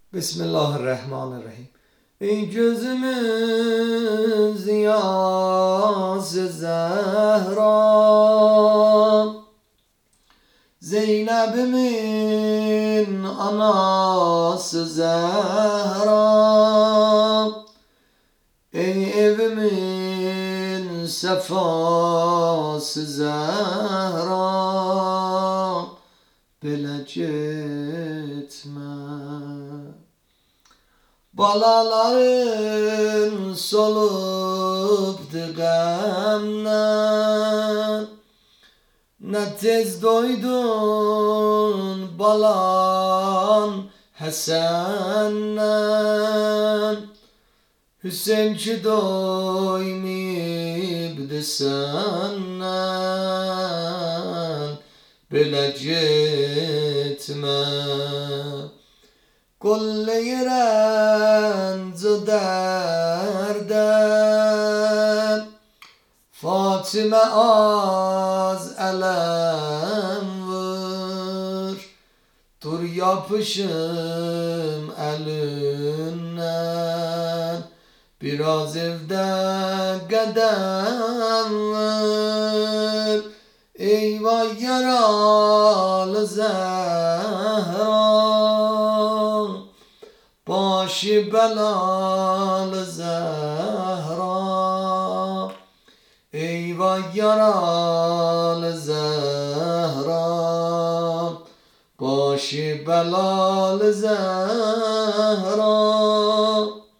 Bismillahirrahmanirrahim. Ey gözümüz ziyası Zehra, Zeynep'imin anası Zehra, ey evimin sefası Zehra, belə getmə. Balaların solubdu qəmdən, nə tez doydun balan Həsəndən. Hüseyin ki doymayıbdı səndən, belə getmə. Qolleyirən dərdən, Fatimə az ələm vur, dur yapışım əlindən, biraz evdə qədəm vur. Eyvah yaralı Zəhra, başı belalı Zəhra, eyvah yaralı Zəhra, başı belalı Zəhra.